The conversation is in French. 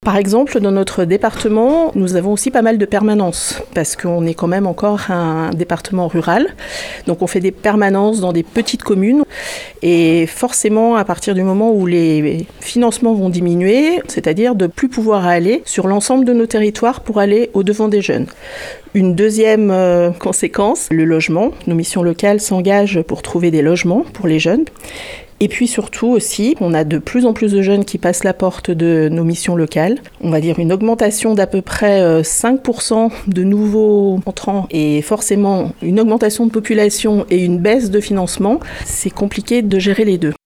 Par exemple, dans notre département, nous avons aussi pas mal de permanences, parce qu'on est quand même encore un département rural. Donc on fait des permanences dans des petites communes. Et forcément, à partir du moment où les financements vont diminuer, c'est-à-dire de plus pouvoir aller sur l'ensemble de nos territoires pour aller au-devant des jeunes. Une deuxième conséquence, le logement. Nos missions locales s'engagent pour trouver des logements pour les jeunes. Et puis surtout aussi, on a de plus en plus de jeunes qui passent la porte de nos missions locales. On va dire une augmentation d'à peu près 5% de nouveaux entrants et forcément une augmentation de population et une baisse de financement. C'est compliqué de gérer les deux.